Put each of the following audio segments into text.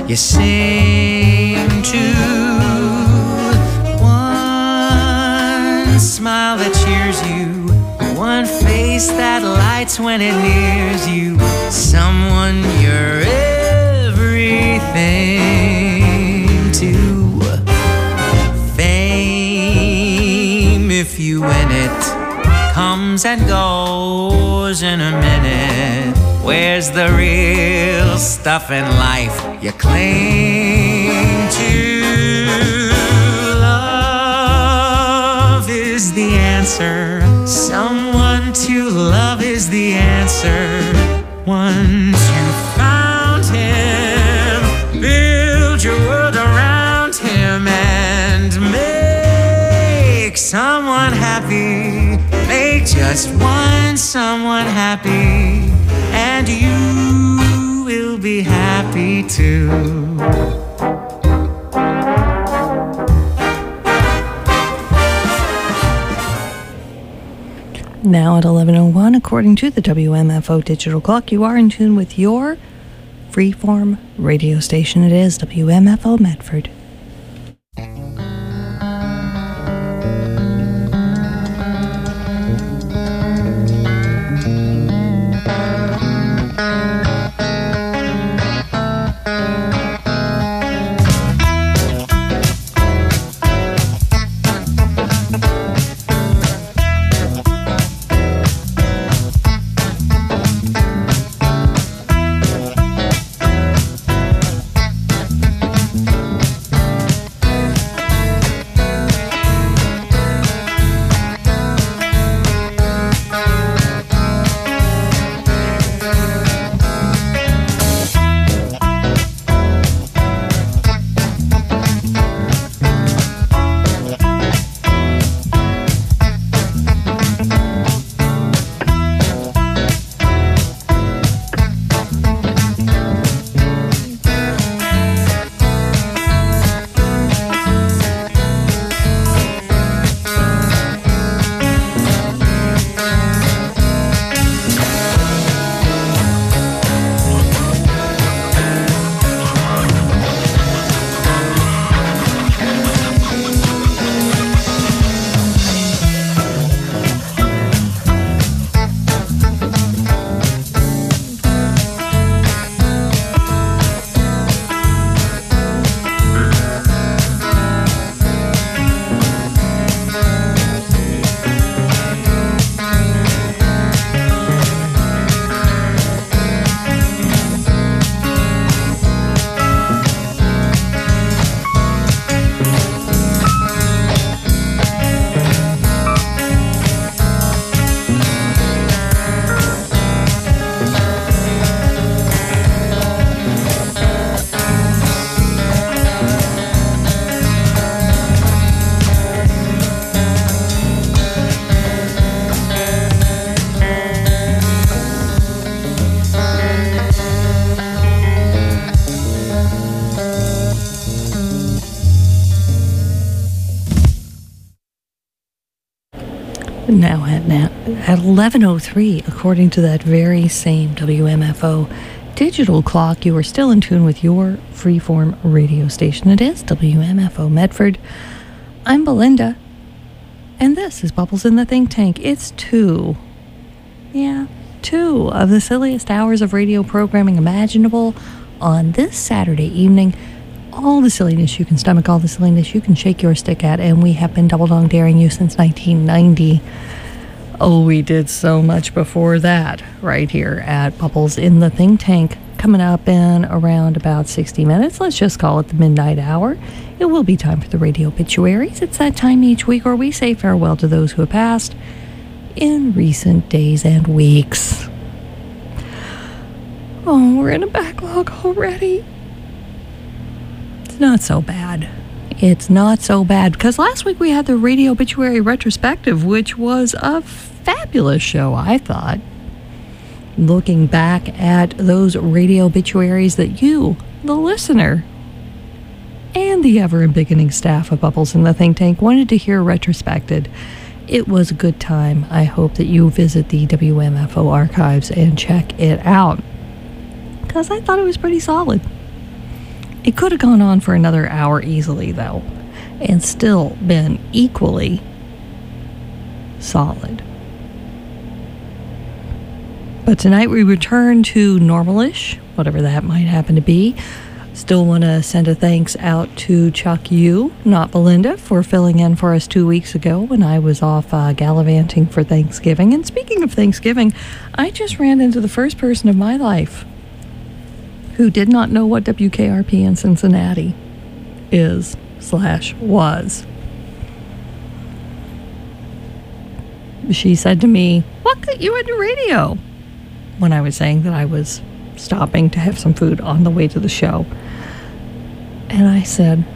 you sing to. One smile that cheers you, one face that lights when it nears you, someone you're everything to. Fame, if you win it, comes and goes in a minute. Where's the real stuff in life you cling to? Love is the answer. Someone to love is the answer. Once you found him, build your world around him and make someone happy. Make just one someone happy, and you will be happy too. Now at 11:01, according to the WMFO digital clock, you are in tune with your freeform radio station. It is WMFO Medford. Now at 11:03, according to that very same WMFO digital clock, you are still in tune with your freeform radio station. It is WMFO Medford. I'm Belinda, and this is Bubbles in the Think Tank. It's two of the silliest hours of radio programming imaginable on this Saturday evening. All the silliness you can stomach, all the silliness you can shake your stick at, and we have been double dong daring you since 1990. Oh, we did so much before that right here at Bubbles in the Think Tank. Coming up in around about 60 minutes, let's just call it the midnight hour. It will be time for the radio obituaries. It's that time each week where we say farewell to those who have passed in recent days and weeks. Oh, we're in a backlog already. It's not so bad. It's not so bad, because last week we had the radio obituary retrospective, which was a fabulous show, I thought. Looking back at those radio obituaries that you, the listener, and the ever-embiggening staff of Bubbles in the Think Tank wanted to hear retrospected. It was a good time. I hope that you visit the WMFO archives and check it out, because I thought it was pretty solid. It could have gone on for another hour easily, though, and still been equally solid. But tonight we return to normalish, whatever that might happen to be. Still want to send a thanks out to Chuck Yu, not Belinda, for filling in for us 2 weeks ago when I was off gallivanting for Thanksgiving. And speaking of Thanksgiving, I just ran into the first person of my life who did not know what WKRP in Cincinnati is/was. She said to me, "What got you into radio?" when I was saying that I was stopping to have some food on the way to the show. And I said,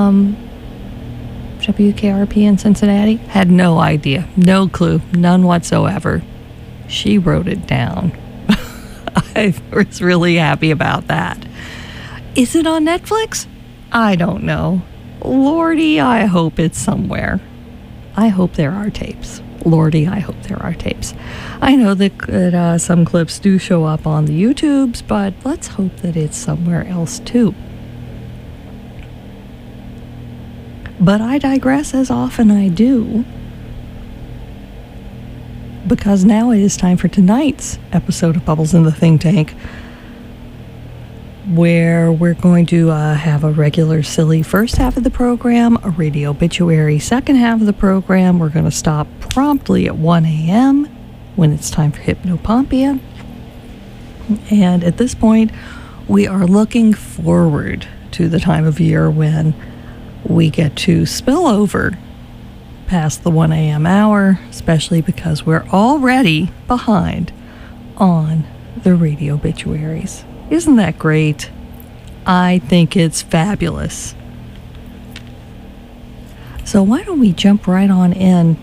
WKRP in Cincinnati? Had no idea, no clue, none whatsoever. She wrote it down. I was really happy about that. Is it on Netflix? I don't know. Lordy, I hope it's somewhere. I hope there are tapes. Lordy, I hope there are tapes. I know that some clips do show up on the YouTubes, but let's hope that it's somewhere else too. But I digress, as often I do, because now it is time for tonight's episode of Bubbles in the Think Tank, where we're going to have a regular silly first half of the program, a radio obituary second half of the program. We're going to stop promptly at 1 a.m. when it's time for Hypnopompia. And at this point, we are looking forward to the time of year when we get to spill over past the 1 a.m. hour, especially because we're already behind on the radio obituaries. Isn't that great? I think it's fabulous. So why don't we jump right on in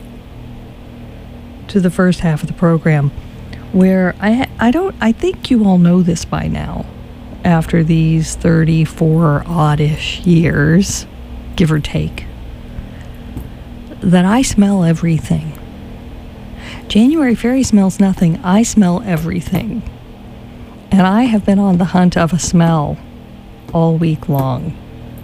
to the first half of the program, where I think you all know this by now, after these 34 oddish years, give or take, that I smell everything. January Fairy smells nothing. I smell everything. And I have been on the hunt of a smell all week long.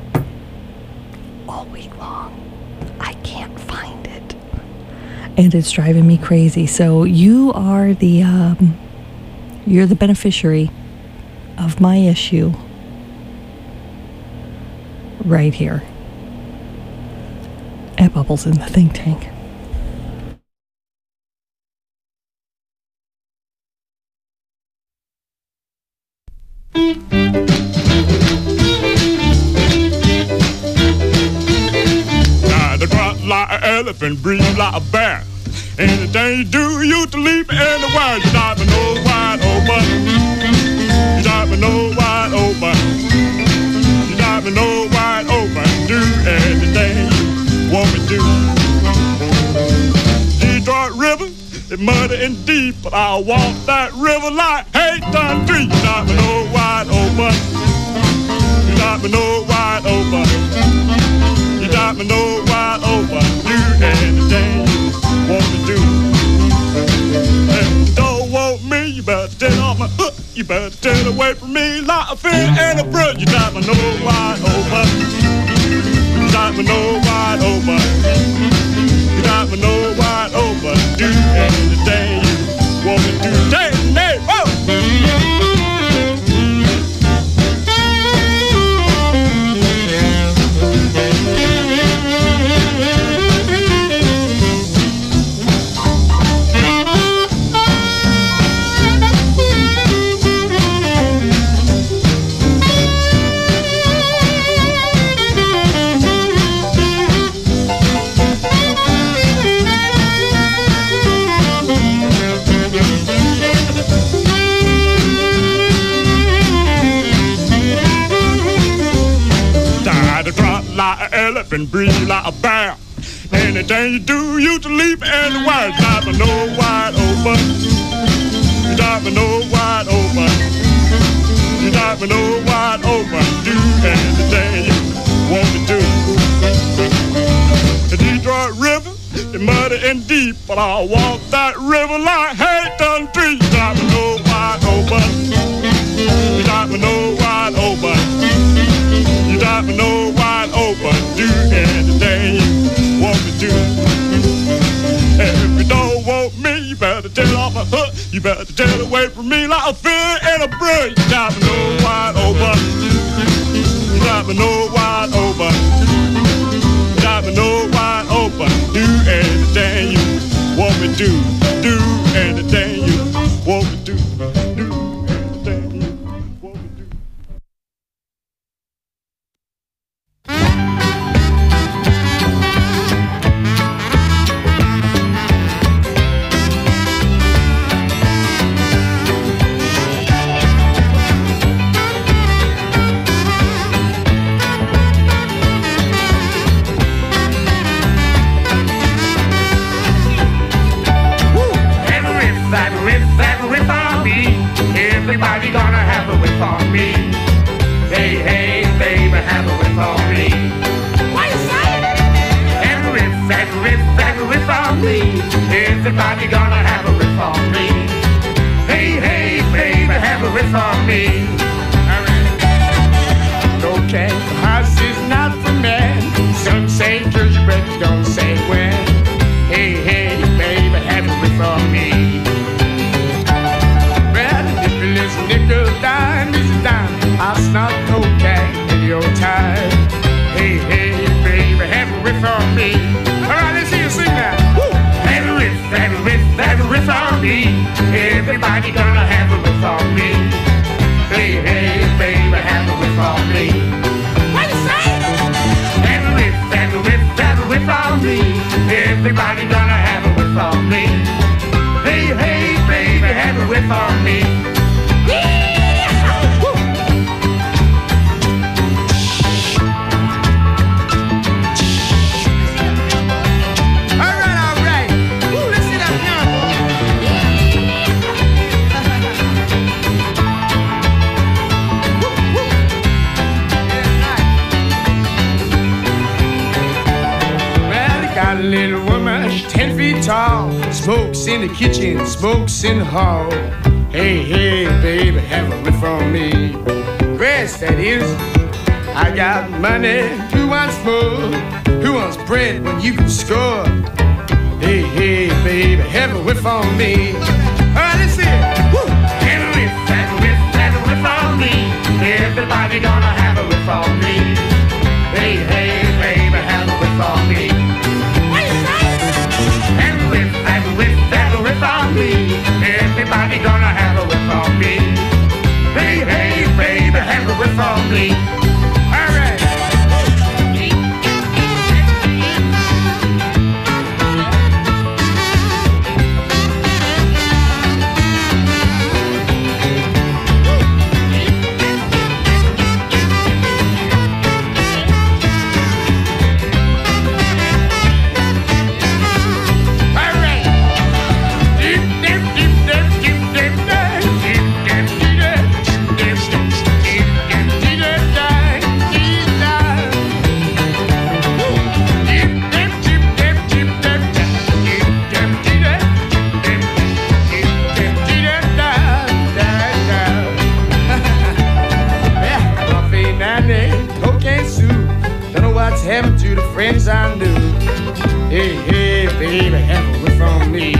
All week long. I can't find it. And it's driving me crazy. So you are you're the beneficiary of my issue right here at Bubbles in the Think Tank. Like an elephant, breathe like a bear. Anything you do, you to leap anywhere. You got me nose wide open. You got me nose wide open. You got me nose wide open. Do anything you want me to do. Detroit River is muddy and deep, but I walk that river like Hayton Street. You got me nose wide open. You got me nose wide open. You got me nose wide open. Do anything you want me to do. If you don't want me, you better get off my hook. You better get away from me like a fish and a brook. You got my nose wide open. You got my nose wide open. You got my nose wide open. Do anything you want me to do. Take the name. Like an elephant, breathe like a bear. Anything you do, you to leap anywhere. You got my nose wide open. You got my nose wide open. You got my nose wide open. Do anything you want me to. The Detroit River is muddy and deep, but I'll walk that river like Hayton Street. You got my nose wide open. You got my nose wide open. got me no wide open. Do anything you want me to. If you don't want me, you better tell off a hook. You better tell away from me like a fish in a brook. You got me no wide open. You got me no wide open. You got me no wide open. Do anything you want me to. Do anything you want me to. Do anything you want me to. Everybody gonna have a whip on me. Hey, hey, baby, have a whip on me. What you saying? Every whip on me. Everybody gonna have a whip on me. Hey, hey, baby, have a whip on me. All right. Okay, the house is not for men. Some say cause you better don't say when. Hey, hey, baby, have a whip on me. Nickel, dime is a dime. I'll snort cocaine in your time. Hey, hey, baby, have a riff on me. All right, let's hear you sing that. Woo! Have a riff, have a riff, have a riff on me. Everybody gonna have a riff on me. Hey, hey, baby, have a riff on me. What you say? Have a riff, have a riff, have a riff on me. Everybody gonna have a riff on me. Hey, hey, baby, have a riff on me. A little woman, 10 feet tall, smokes in the kitchen, smokes in the hall. Hey, hey, baby, have a whiff on me. Grass, that is. I got money, who wants more? Who wants bread when you can score? Hey, hey, baby, have a whiff on me. All right, let's see it. Woo! Have a whiff, have a whiff, have a whiff on me. Everybody gonna have a whiff on me. Hey, hey, baby, have a whiff on me. On me. Everybody gonna have a whip on me. Hey, hey, baby, have a whip on me. All right. Happened to the friends I knew. Hey, hey, baby, have a whiff on me.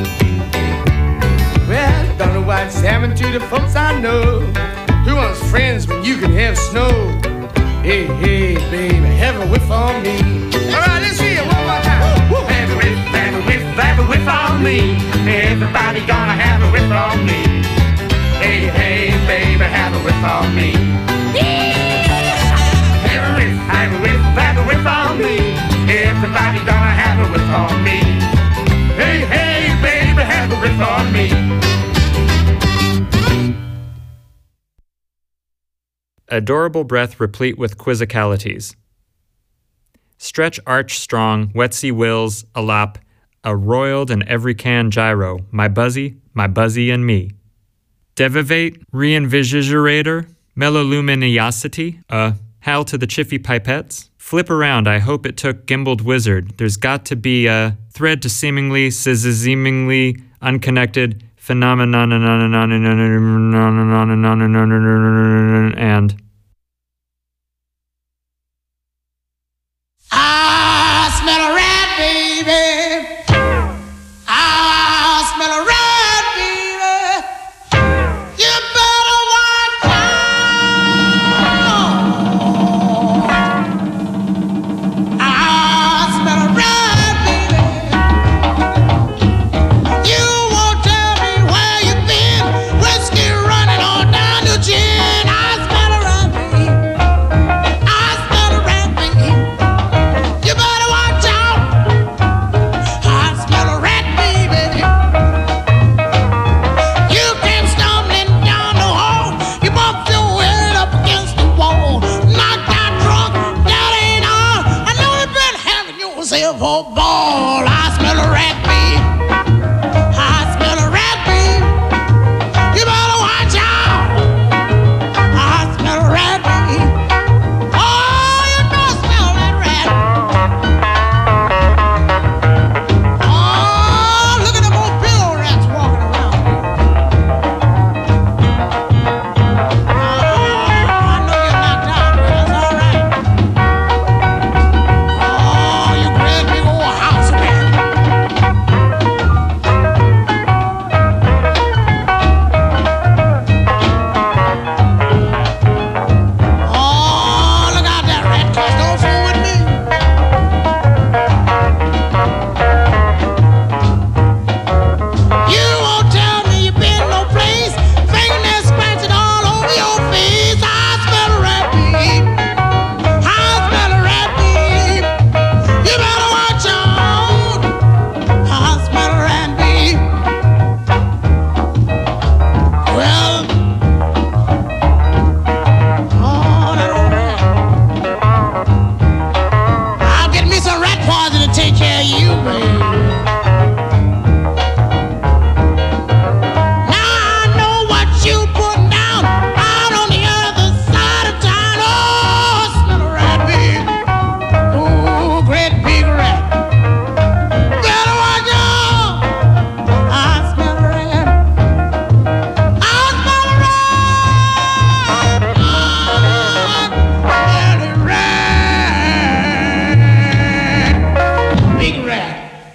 Well, don't know what's happened to the folks I know. Who wants friends when you can have snow? Hey, hey, baby, have a whiff on me. All right, let's hear it one more time. Woo. Have a whiff, have a whiff, have a whiff on me. Everybody gonna have a whiff on me. Hey, hey, baby, have a whiff on me. Have a whiff, have a whiff on me. Everybody gonna have a whiff on me. Hey, hey, baby, have a whiff on me. Adorable breath replete with quizzicalities. Stretch arch strong, wetsy wills, a lap, a roiled and every can gyro, my buzzy and me. Devivate, reinvigirator, meloluminosity, Hal to the chiffy pipettes. Flip around, I hope it took gimbaled wizard. There's got to be a thread to seemingly unconnected phenomenon and for a ball. I smell a rat meat. I smell a rat meat. You better watch out. I smell a rat meat. Oh, you don't smell that rat. Oh, look at them old pillow rats walking around. Oh, I know you're knocked out, but that's all right. Oh, you great big old house rat. Oh, look out that rat, 'cause don't fool with me. You won't tell me you've been no place. Fingernails scratching all over your face. I smell a rat meat. I smell a rat meat. You better watch out. I smell a rat meat. Well, oh, that old rat. I'll get me some rat poison to take care of you, baby. Now I know what you putting down out on the other side of town. Oh, I smell a rat meat. Oh, great big rat. Better watch out. I smell a rat. I smell a rat. I smell a rat. Big rat.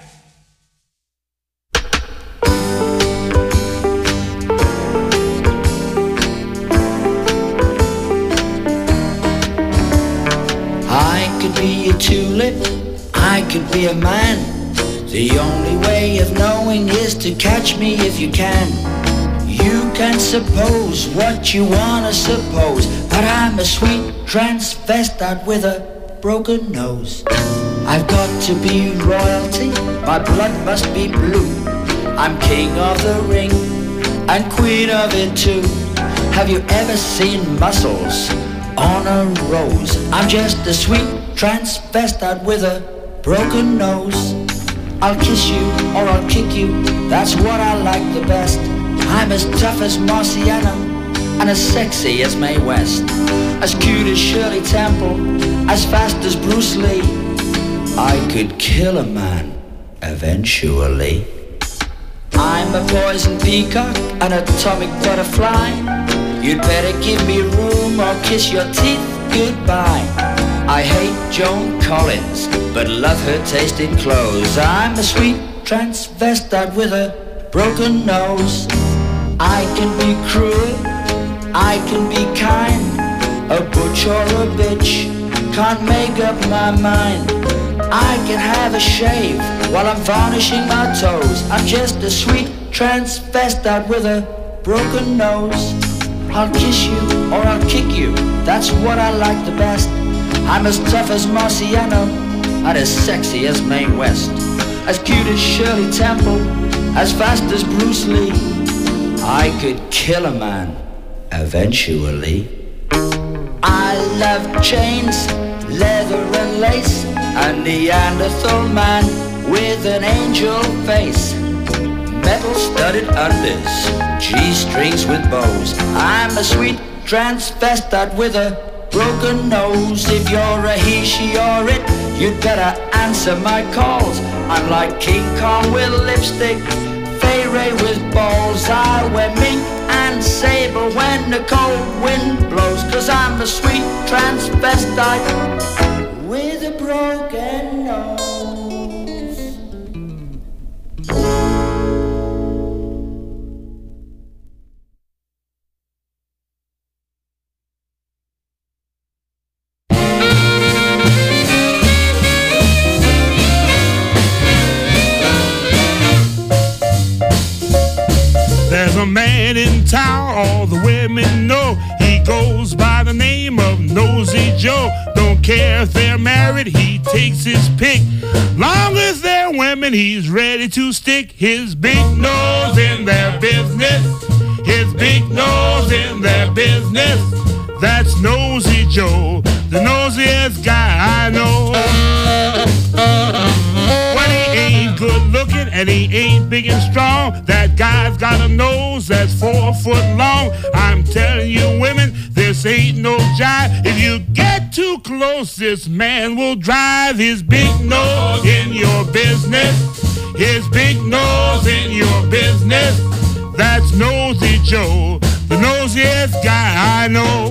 I could be a tulip, I could be a man. The only way of knowing is to catch me if you can. You can suppose what you wanna suppose, but I'm a sweet transvestite with a broken nose. I've got to be royalty, my blood must be blue. I'm king of the ring and queen of it too. Have you ever seen muscles on a rose? I'm just a sweet transvestite with a broken nose. I'll kiss you or I'll kick you, that's what I like the best. I'm as tough as Marciano and as sexy as Mae West. As cute as Shirley Temple, as fast as Bruce Lee. I could kill a man eventually. I'm a poison peacock, an atomic butterfly. You'd better give me room or kiss your teeth goodbye. I hate Joan Collins, but love her taste in clothes. I'm a sweet transvestite with a broken nose. I can be cruel, I can be kind. A butch or a bitch, can't make up my mind. I can have a shave while I'm varnishing my toes. I'm just a sweet transvestite with a broken nose. I'll kiss you or I'll kick you, that's what I like the best. I'm as tough as Marciano and as sexy as Mae West. As cute as Shirley Temple, as fast as Bruce Lee. I could kill a man eventually. I love chains, leather and lace. A Neanderthal man with an angel face. Metal-studded unders, G-strings with bows. I'm a sweet transvestite with a broken nose. If you're a he, she, or it, you'd better answer my calls. I'm like King Kong with lipstick, Fay Ray with balls. I wear mink and sable when the cold wind blows. 'Cause I'm a sweet transvestite with a broken nose. There's a man in town all the women know. He goes by the name of Nosy Joe. Don't care if they're married, he takes his pick. Long as they're women, he's ready to stick his big nose in their business. His big nose in their business. That's Nosy Joe, the nosiest guy I know. thin and he ain't big and strong. That guy's got a nose that's 4 foot long. I'm telling you, women, this ain't no jive. If you get too close, this man will drive his big nose in your business. His big nose in your business. That's Nosy Joe, the nosiest guy I know.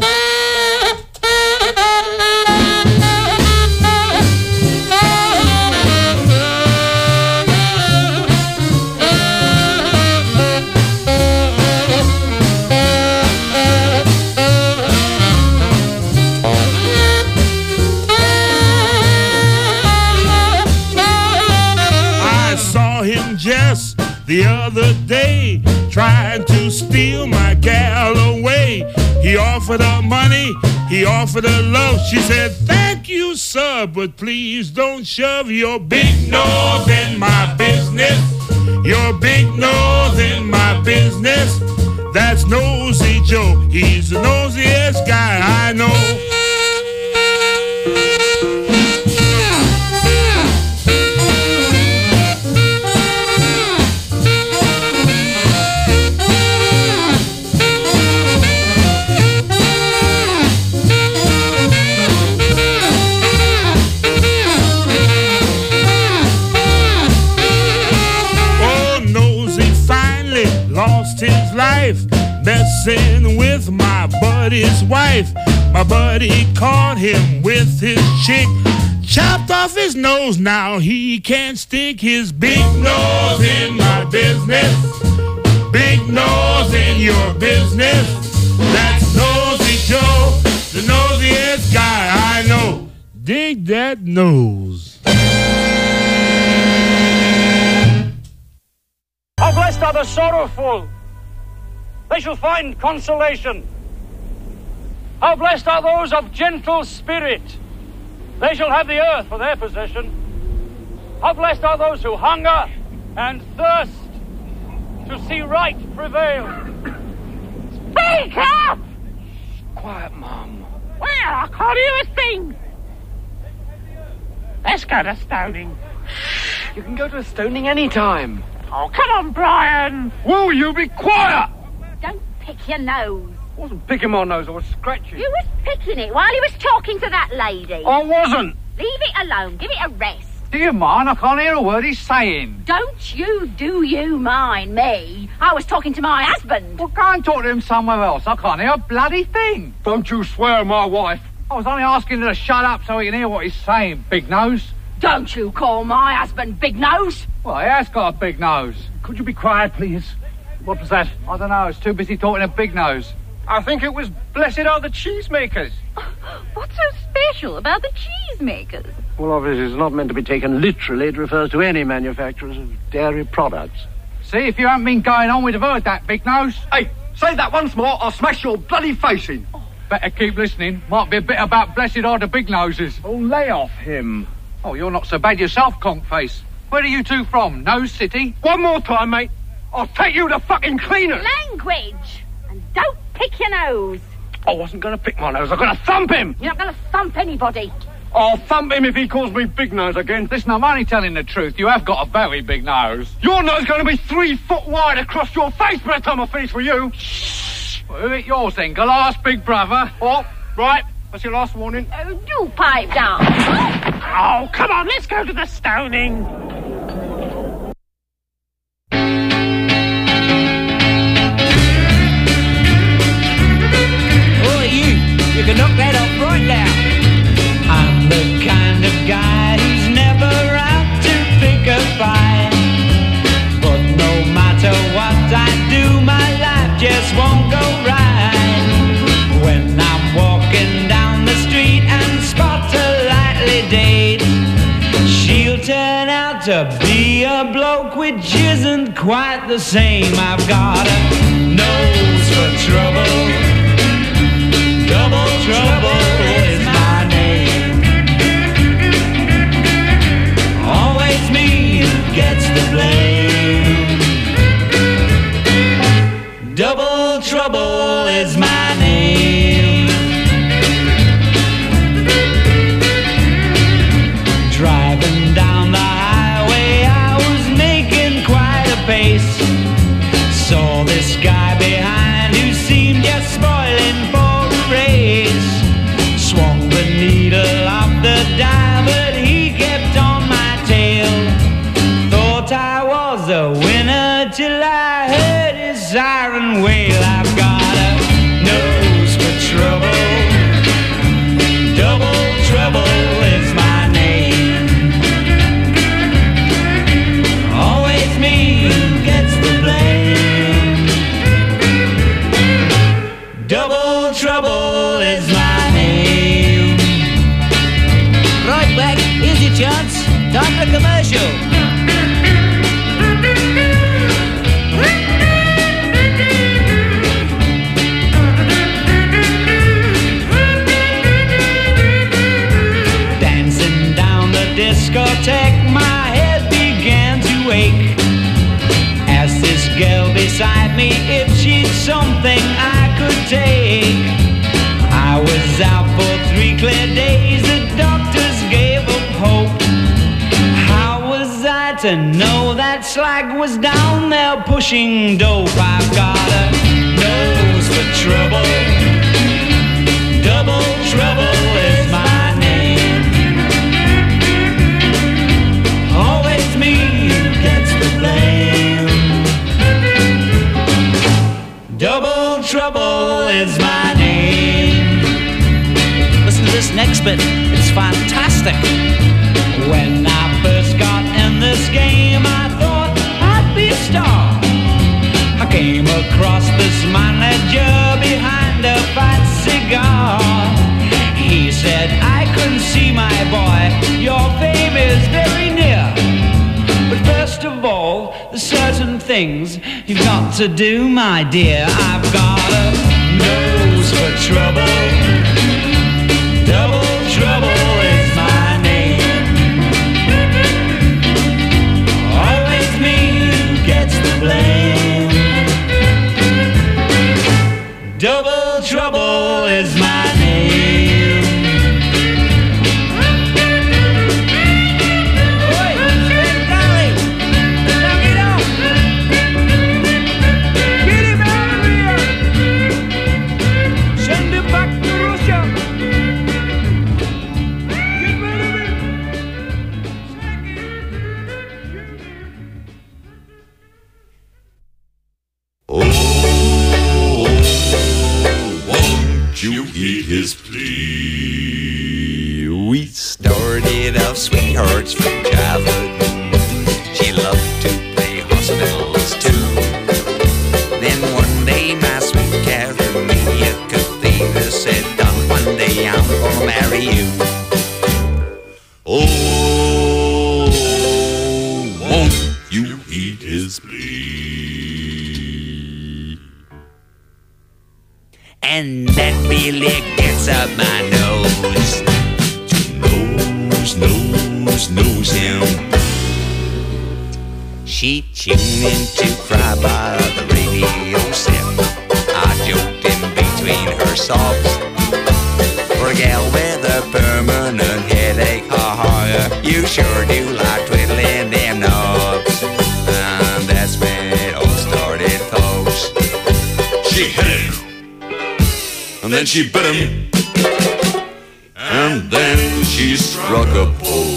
Just the other day, trying to steal my gal away. He offered her money, he offered her love. She said, thank you, sir, but please don't shove your big nose in my business. Your big nose in my business. That's Nosy Joe, he's the nosiest guy I know. His life messing with my buddy's wife. My buddy caught him with his chick, chopped off his nose. Now he can't stick his big nose in my business. Big nose in your business. That's Nosy Joe, the nosiest guy I know. Dig that nose. How blessed are the sorrowful, they shall find consolation. How blessed are those of gentle spirit, they shall have the earth for their possession. How blessed are those who hunger and thirst to see right prevail. Speak up! Quiet, Mum. Well, I can't hear a thing. Let's go to stoning. You can go to a stoning any time. Oh, come on, Brian. Will you be quiet? Don't pick your nose. I wasn't picking my nose, I was scratching. You was picking it while you was talking to that lady. I wasn't. Leave it alone. Give it a rest. Do you mind? I can't hear a word he's saying. Don't you mind me? I was talking to my husband. Well, go and talk to him somewhere else. I can't hear a bloody thing. Don't you swear, my wife. I was only asking her to shut up so he can hear what he's saying, big nose. Don't you call my husband Big Nose. Well, he has got a big nose. Could you be quiet, please? What was that? I don't know. I was too busy talking to Big Nose. I think it was Blessed Are the Cheesemakers. What's so special about the cheesemakers? Well, obviously, it's not meant to be taken literally. It refers to any manufacturers of dairy products. See, if you haven't been going on, we'd have heard that, Big Nose. Hey, say that once more, I'll smash your bloody face in. Oh. Better keep listening. Might be a bit about Blessed Are the Big Noses. Oh, lay off him. Oh, you're not so bad yourself, conk face. Where are you two from? Nose City? One more time, mate. I'll take you to fucking cleaners. Language. And don't pick your nose. I wasn't going to pick my nose. I'm going to thump him. You're not going to thump anybody. I'll thump him if he calls me Big Nose again. Listen, I'm only telling the truth. You have got a very big nose. Your nose is going to be 3 foot wide across your face by the time I finish with you. Shh. Well, who it yours then? Glass, big brother. Oh, right. That's your last warning. Oh, do pipe down. Oh, come on. Let's go to the stoning. You can knock that off right now. I'm the kind of guy who's never out to pick a fight. But no matter what I do, my life just won't go right. When I'm walking down the street and spot a lightly date, she'll turn out to be a bloke which isn't quite the same. I've got a nose for trouble. Double trouble is my name. Always me who gets the blame. Double trouble is my name. Driving down the highway, I was making to know that slag was down there pushing dope. I've got a nose for trouble. Double trouble is my name. Always me who gets the blame. Double trouble is my name. Listen to this next bit, it's fantastic. When I first got in this game, I thought I'd be a star. I came across this manager behind a fat cigar. He said, I couldn't see, my boy, your fame is very near. But first of all, there's certain things you've got to do, my dear. I've got a nose for trouble. Double trouble is my name. Always me who gets the blame. Double trouble is my name. Oi, Sven Galley, knock it off. Get him out of here. Send him back to Russia. Get rid of him. Won't you heed his plea? We started off sweethearts from childhood. She loved to play hospitals too. Then one day my sweet Caroline Cathedra said, "Don, one day I'm gonna marry you." Oh, won't you heed his plea? And that really gets up my nose. Knows him. She tuned into Cry by the radio set. I joked in between her sobs. For a gal with a permanent headache, you sure do like twiddling them knobs. And that's when it all started, folks. She hit him, and then she bit him, and then she struck a pose.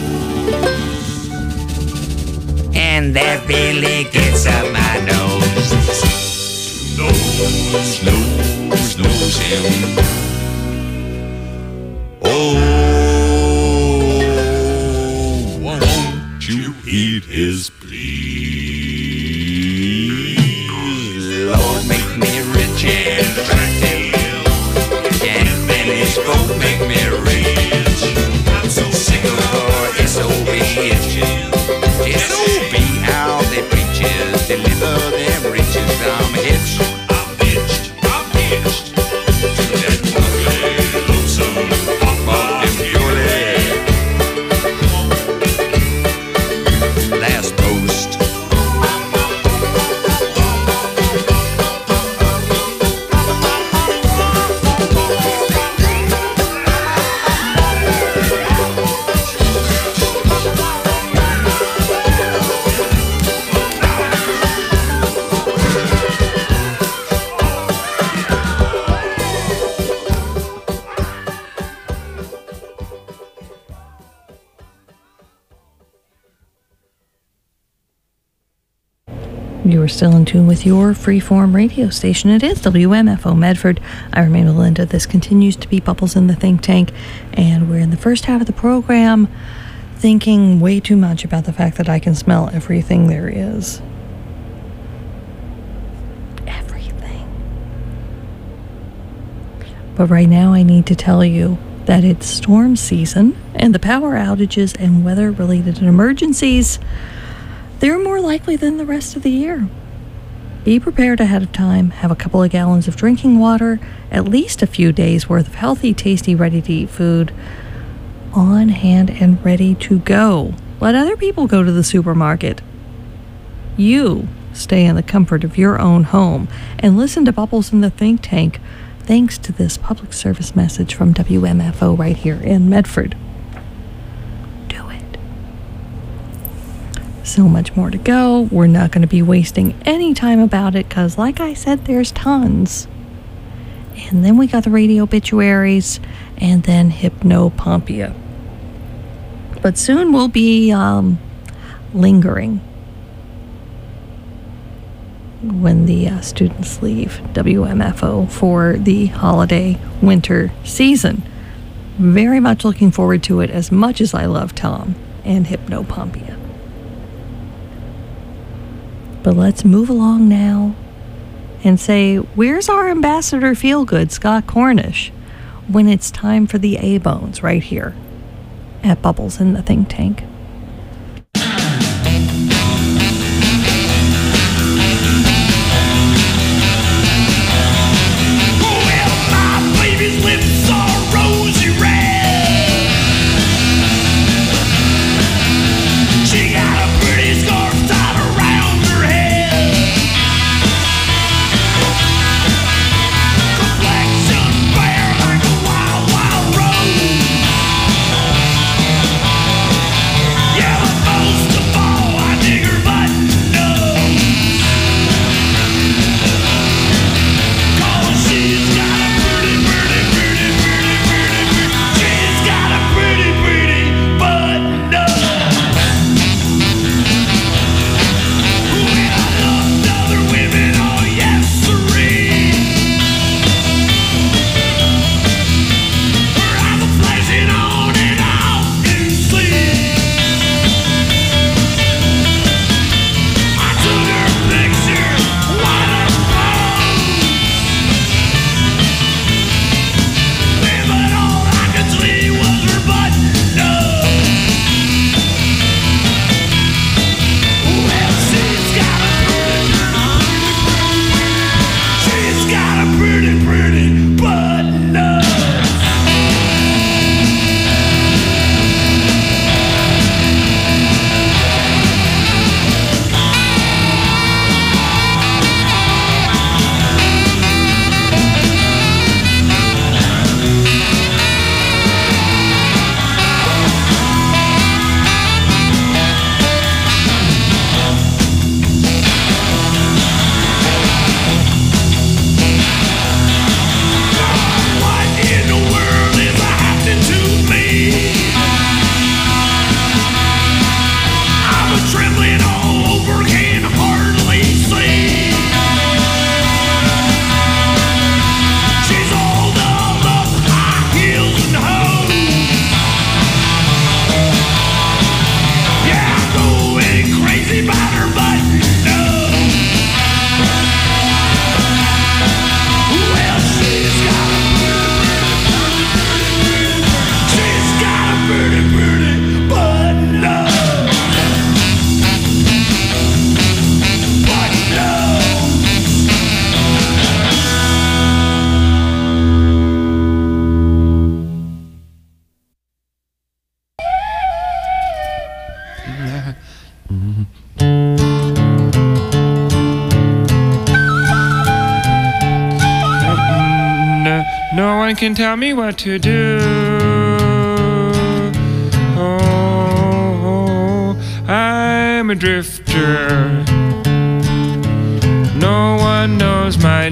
And that really gets up my nose. Knows him. Oh, won't you heed his plea? Lord, make me rich and attractive. And then his folk make me rich. I'm so sick of her SOB itches. SOB out they preaches, deliver them riches. I'm hitched. To that ugly, lonesome, hot and purely. Last post. You are still in tune with your freeform radio station. It is WMFO Medford. I remain Melinda. This continues to be Bubbles in the Think Tank, and we're in the first half of the program thinking way too much about the fact that I can smell everything there is. Everything. But right now I need to tell you that it's storm season, and the power outages and weather-related emergencies, they're more likely than the rest of the year. Be prepared ahead of time. Have a couple of gallons of drinking water, at least a few days worth of healthy, tasty, ready-to-eat food on hand and ready to go. Let other people go to the supermarket. You stay in the comfort of your own home and listen to Bubbles in the Think Tank, thanks to this public service message from WMFO right here in Medford. So much more to go. We're not going to be wasting any time about it because, like I said, there's tons. And then we got the radio obituaries and then Hypnopompia. But soon we'll be lingering when the students leave WMFO for the holiday winter season. Very much looking forward to it as much as I love Tom and Hypnopompia. But let's move along now and say, where's our Ambassador Feelgood, Scott Cornish, when it's time for the A-Bones right here at Bubbles in the Think Tank. No one can tell me what to do. Oh, I'm a drifter. No one knows my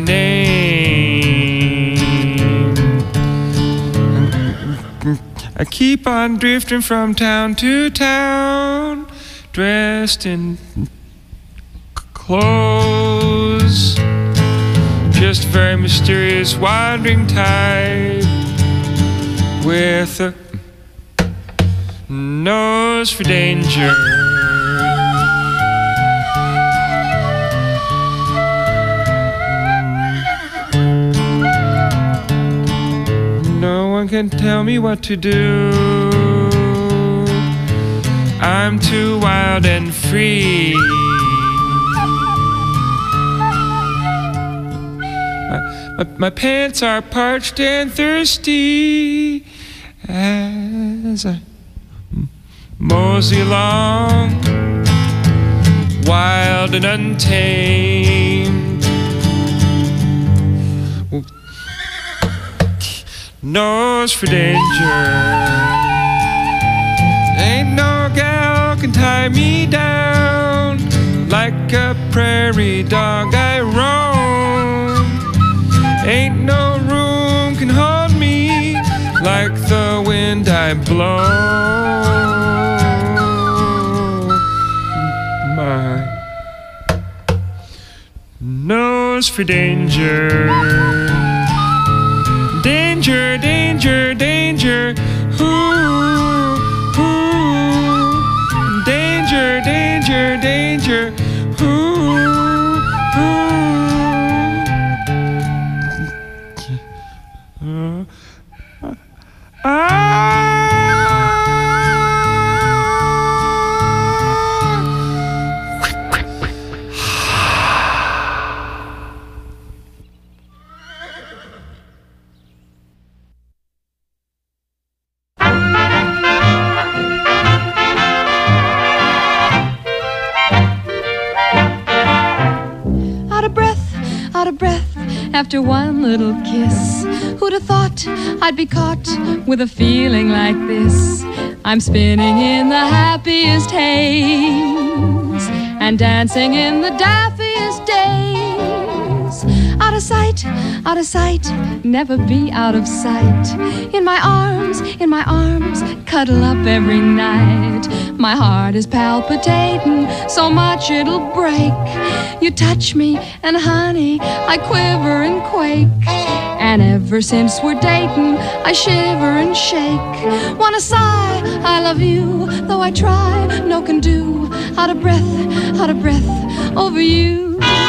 name. I keep on drifting from town to town, dressed in clothes. Just a very mysterious wandering type with a nose for danger. No one can tell me what to do. I'm too wild and free. My pants are parched and thirsty as I mosey along, wild and untamed. Nose for danger. Ain't no gal can tie me down. prairie dog I roam. Ain't no room can hold me like the wind I blow. My nose for danger. Danger, danger, danger. Ooh, ooh. Danger, danger, danger. Ooh, ooh. Out of breath after one little kiss. Who'd have thought I'd be caught with a feeling like this? I'm spinning in the happiest haze and dancing in the daffiest days. Out of sight, never be out of sight. In my arms, cuddle up every night. My heart is palpitating so much it'll break. You touch me and honey, I quiver and quake. And ever since we're dating, I shiver and shake. Wanna sigh, I love you, though I try, no can do. Out of breath over you.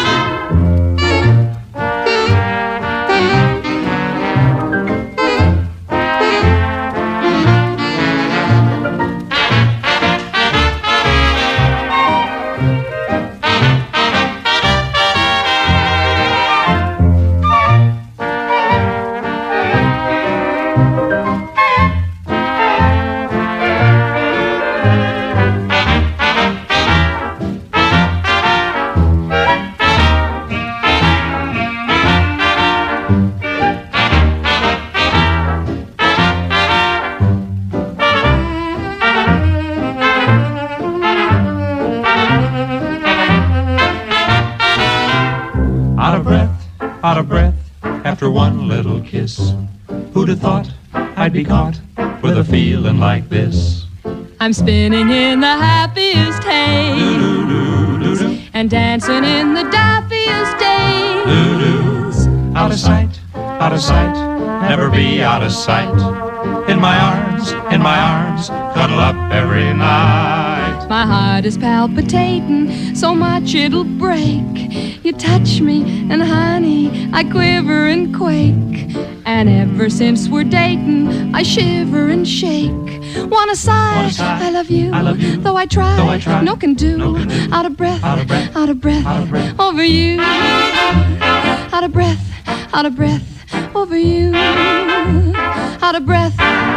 Out of breath after one little kiss. Who'd have thought I'd be caught with a feeling like this? I'm spinning in the happiest haze and dancing in the daffiest days. Out of sight, never be out of sight. In my arms, cuddle up every night. My heart is palpitating so much it'll break. You touch me and honey, I quiver and quake. And ever since we're dating, I shiver and shake. Wanna sigh, I love you, though I try, no can do. Out of breath over you. Out of breath over you. Out of breath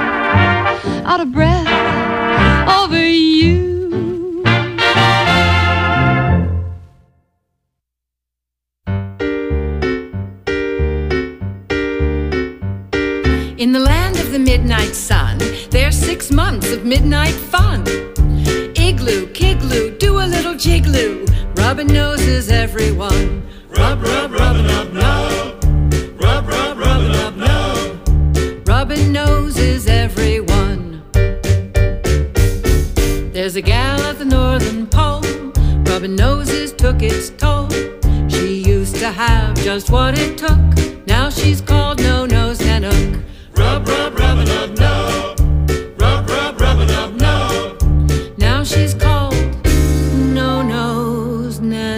over you. In the land of the midnight sun, there's 6 months of midnight fun. Igloo, kigloo, do a little jigloo, rubbing noses everyone. Rub, rubbing up, no. Rub, rubbing up, no. Rubbing noses everyone. There's a gal at the northern pole, rubbing noses took its toll. She used to have just what it took, now she's called No-Nose Nanook. Rub, rubbing up, no. Rub, rubbing up, no. Now she's called No-Nose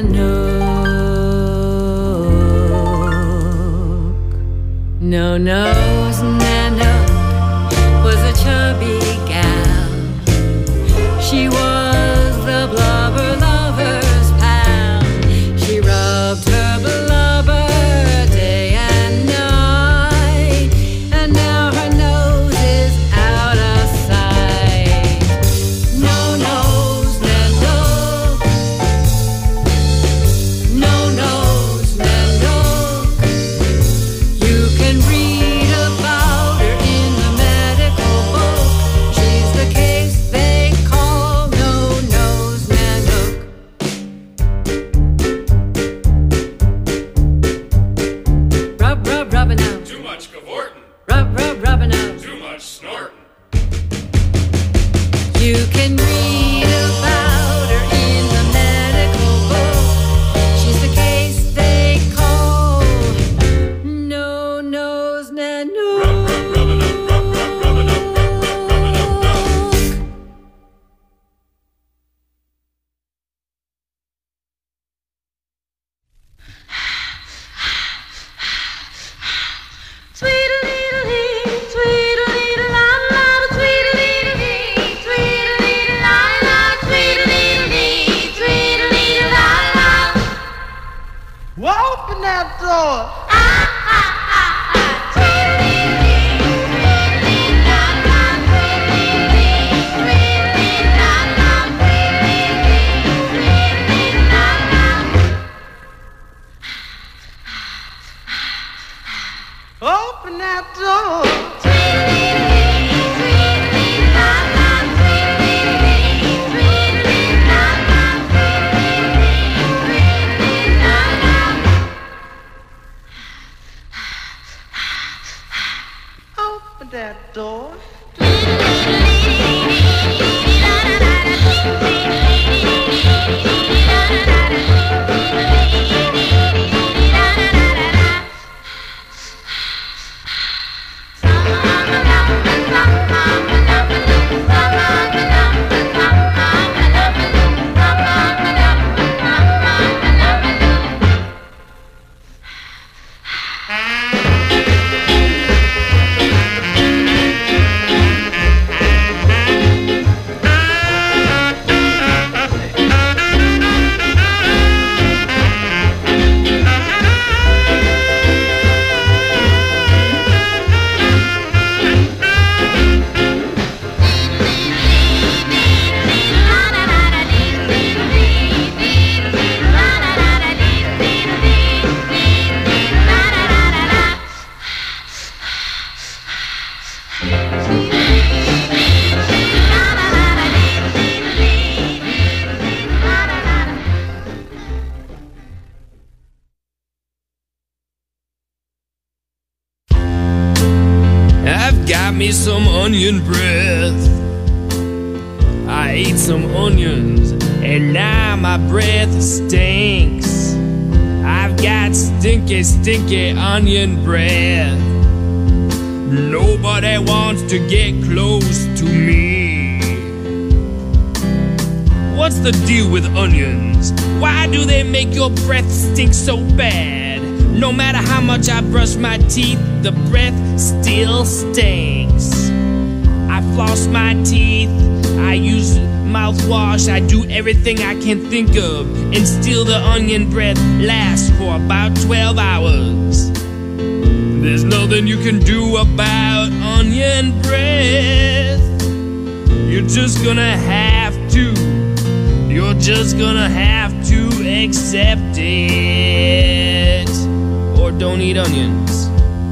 Nanook. No-Nose Nanook was a chubby gal. She was the blubber lover's pal. She rubbed her blubber day and night, and now her nose is You can read about her in the medical book. She's the case they call no nose nanook. Open that door. Open that door. Open that door. I've got me some onion breath. I ate some onions and now my breath stinks. I've got stinky, stinky onion breath. Nobody wants to get close to me. What's the deal with onions? Why do they make your breath stink so bad? No matter how much I brush my teeth, the breath still stinks. I floss my teeth, I use mouthwash, I do everything I can think of, and still the onion breath lasts for about 12 hours. There's nothing you can do about onion breath. You're just gonna have to. You're just gonna have to accept it. Or don't eat onions.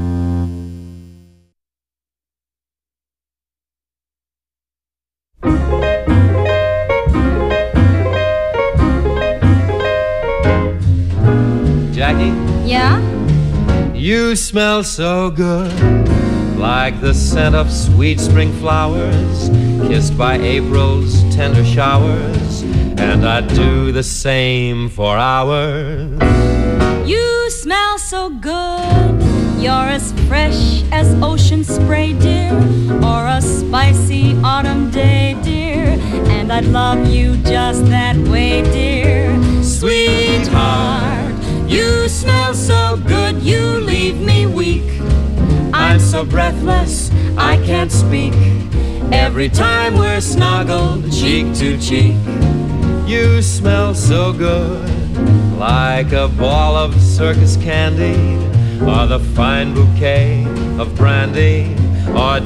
Jackie? Yeah? You smell so good, like the scent of sweet spring flowers, kissed by April's tender showers, and I'd do the same for hours. You smell so good. You're as fresh as ocean spray, dear, or a spicy autumn day, dear, and I'd love you just that way, dear. Sweetheart, you smell so good, you leave me weak. I'm so breathless, I can't speak. Every time we're snuggled cheek to cheek. You smell so good, like a ball of circus candy, or the fine bouquet of brandy or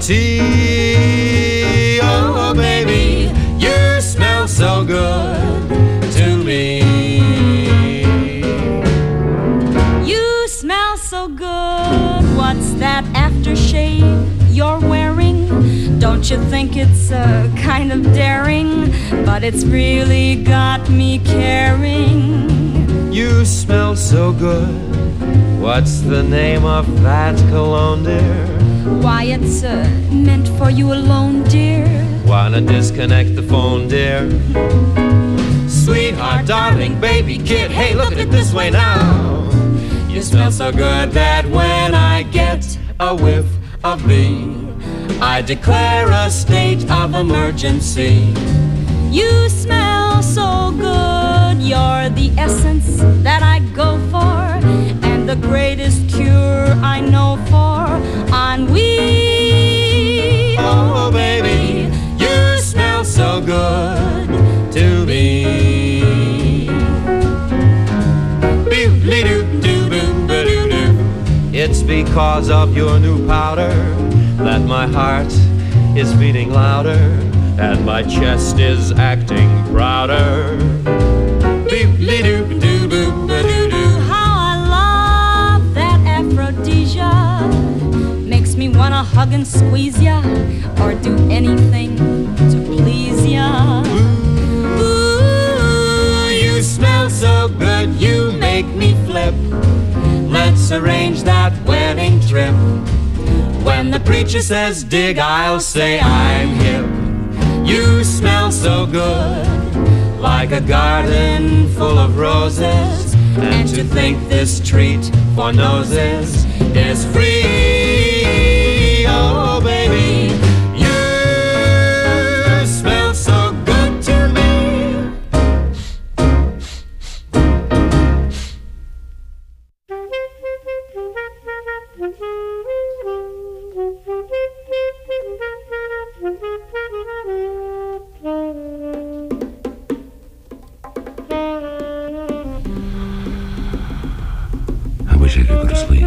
tea. Oh, baby, you smell so good to me. You smell so good. What's that aftershave you're wearing? Don't you think it's kind of daring? But it's really got me caring. You smell so good. What's the name of that cologne, dear? Why, it's meant for you alone, dear. Why Wanna disconnect the phone, dear? Sweetheart, darling, baby, kid, hey, look at it this way now. You smell so good that when I get a whiff of thee, I declare a state of emergency. You smell so good, you're the essence that I go for, and the greatest cure I know for ennui. Oh, baby, you smell so good to me. It's because of your new powder that my heart is beating louder and my chest is acting prouder. How I love that aphrodisia. Makes me wanna hug and squeeze ya, or do anything to please ya. Ooh, you smell so good, you make me flip. Let's arrange that wedding trip. When the preacher says dig, I'll say I'm hip. You smell so good, like a garden full of roses. And to think this treat for noses is free. Oh, baby, you smell so good to me. I wish I could go to sleep.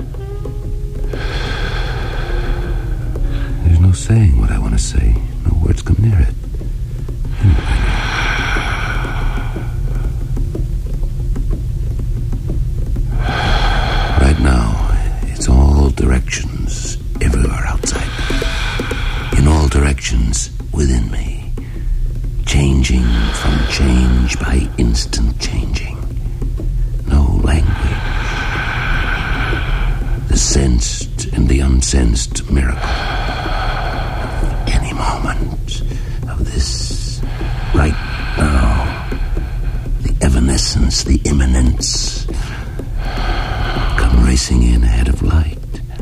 There's no saying what I want to say. No words come near it. Right now, it's all directions everywhere outside. In all directions within me. Changing from change by instant changing. No language. The sensed and the unsensed miracle. Any moment of this right now. The evanescence, the imminence. Come racing in ahead of light.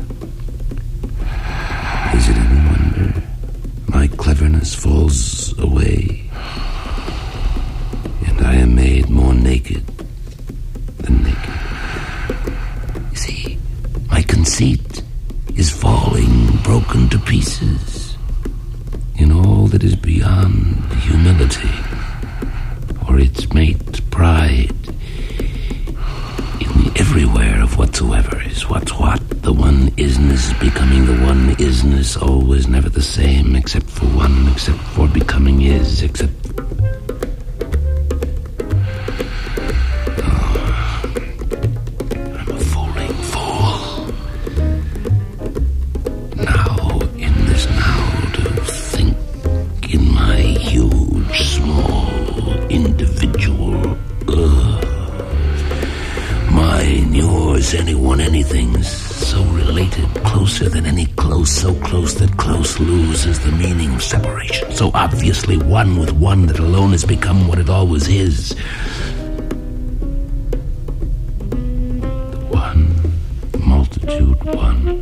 Is it any wonder my cleverness falls away? And I am made more naked than naked. You see, my conceit is falling broken to pieces in all that is beyond humility, or its mate pride, in the everywhere of whatsoever is what's what. The one isness becoming the one isness, always never the same, except for one, except for becoming is, except... Anyone, anything's so related, closer than any close, so close that close loses the meaning of separation. So obviously one with one that alone has become what it always is. The one, multitude one.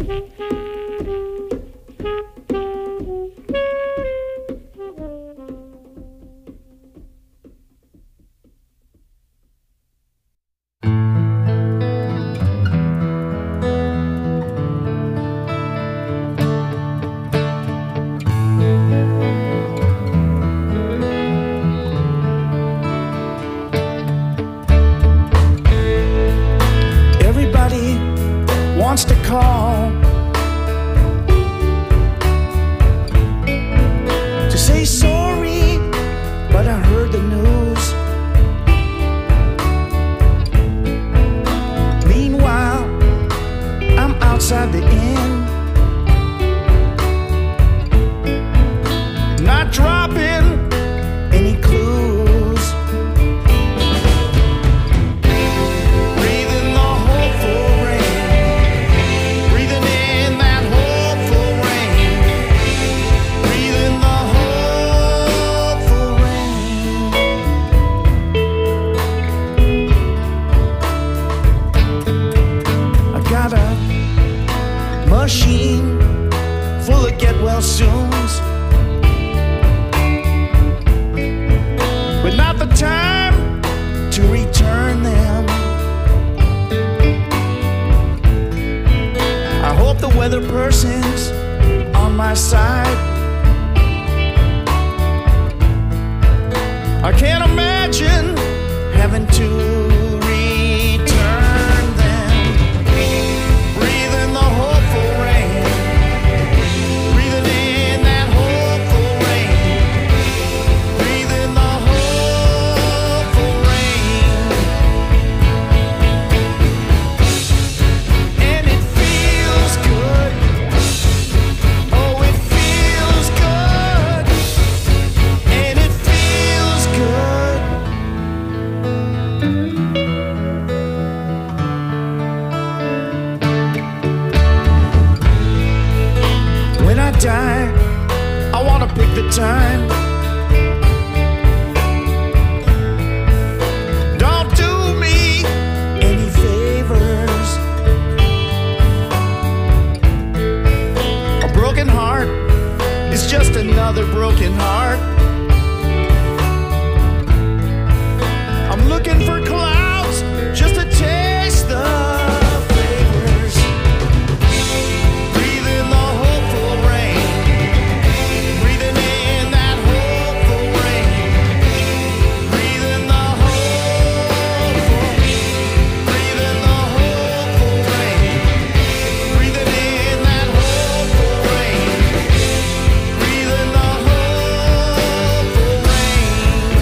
Wants to call I can't imagine having to return them. Breathing the hopeful rain, breathing in that hopeful rain, breathing the hopeful rain. And it feels good. Oh, it feels good. And it feels good. When I die, I wanna pick the time. Don't do me any favors. A broken heart is just another broken heart. I'm looking for clouds just to taste the flavors. Breathing the hopeful rain, breathing in that hopeful rain, breathing the hopeful, breathing the hopeful rain, breathing in that hopeful rain, breathing the hopeful rain.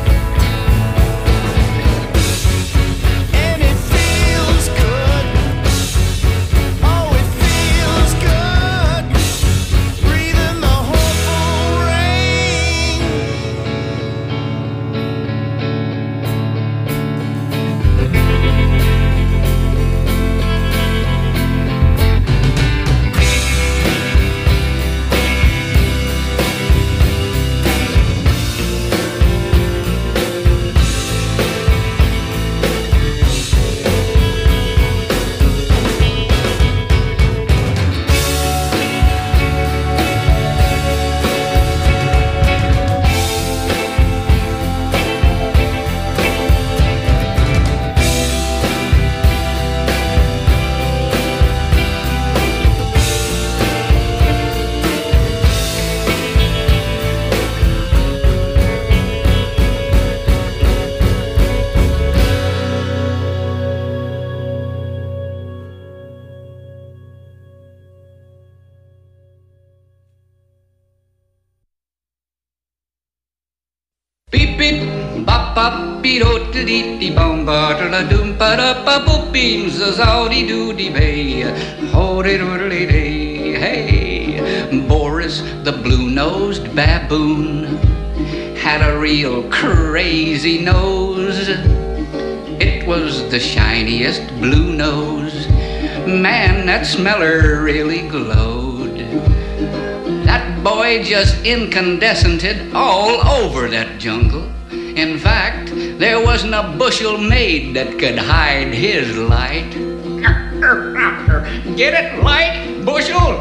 And it feels good. Oh, it feels good. Breathing the hopeful rain. Beep beep, bop bop, beat o dee dee bom ba da da doom ba da ba boop beams a zowdy doody bay, ho de doodly day. Hey, Boris the blue-nosed baboon had a real crazy nose. It was the shiniest blue nose. Man, that smeller really glowed. That boy just incandescented all over that jungle. In fact, there wasn't a bushel made that could hide his light. Get it? Light? Bushel?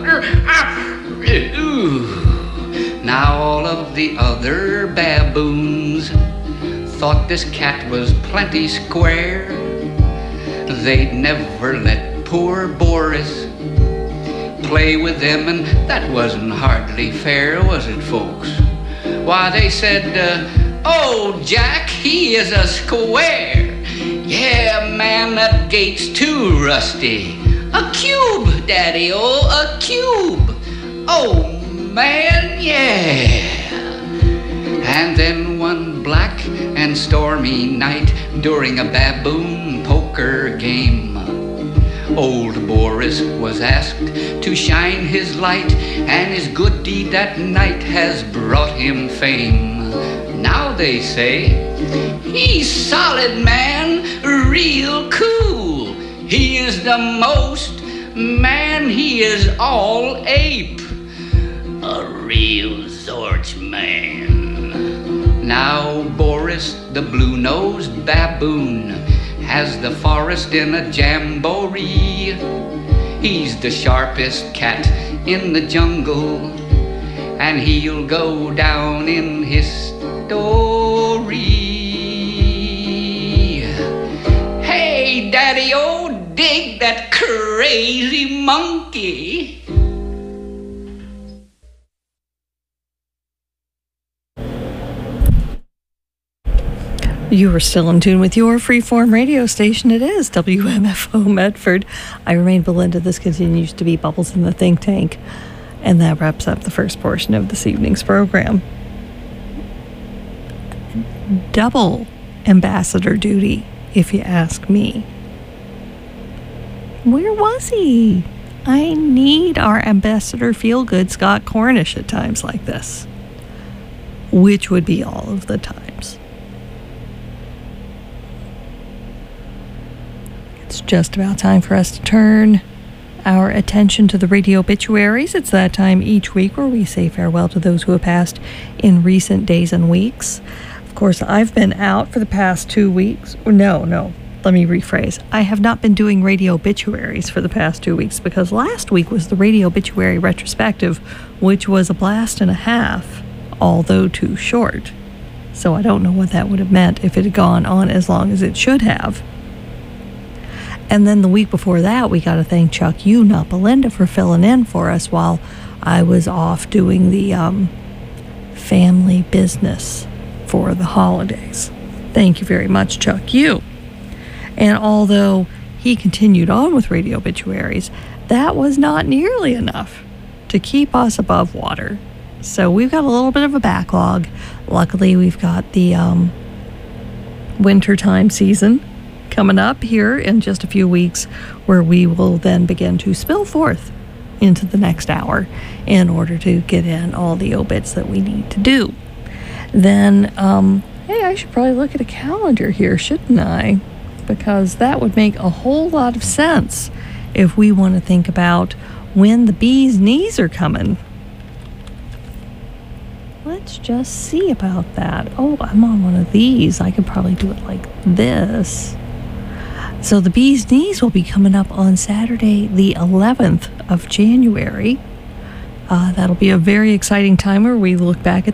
Ooh. Now all of the other baboons thought this cat was plenty square. They'd never let poor Boris play with them, and that wasn't hardly fair, was it, folks? Why, they said, oh, Jack, he is a square. Yeah, man, that gate's too rusty. A cube, Daddy-o, a cube. Oh, man, yeah. And then one black and stormy night during a baboon poker game, old Boris was asked to shine his light, and his good deed that night has brought him fame. Now they say, he's solid, man, real cool. He is the most, man, he is all ape. A real Zorch man. Now Boris the blue-nosed baboon has the forest in a jamboree. He's the sharpest cat in the jungle, and he'll go down in history. Hey, Daddy-o, dig that crazy monkey. You are still in tune with your freeform radio station. It is WMFO Medford. I remain Belinda. This continues to be Bubbles in the Think Tank. And that wraps up the first portion of this evening's program. Double ambassador duty, if you ask me. Where was he? I need our Ambassador Feelgood Scott Cornish at times like this, which would be all of the times. It's just about time for us to turn our attention to the radio obituaries. It's that time each week where we say farewell to those who have passed in recent days and weeks. Of course, I've been out for the past 2 weeks. No. Let me rephrase. I have not been doing radio obituaries for the past 2 weeks because last week was the radio obituary retrospective, which was a blast and a half, although too short. So I don't know what that would have meant if it had gone on as long as it should have. And then the week before that, we got to thank Chuck Yu, not Belinda, for filling in for us while I was off doing the family business for the holidays. Thank you very much, Chuck Yu. And although he continued on with radio obituaries, that was not nearly enough to keep us above water. So we've got a little bit of a backlog. Luckily, we've got the wintertime season coming up here in just a few weeks, where we will then begin to spill forth into the next hour in order to get in all the obits that we need to do. Then, hey, I should probably look at a calendar here, shouldn't I? Because that would make a whole lot of sense if we want to think about when the bee's knees are coming. Let's just see about that. Oh, I'm on one of these. I could probably do it like this. So the bee's knees will be coming up on Saturday, the 11th of January. That'll be a very exciting time where we look back at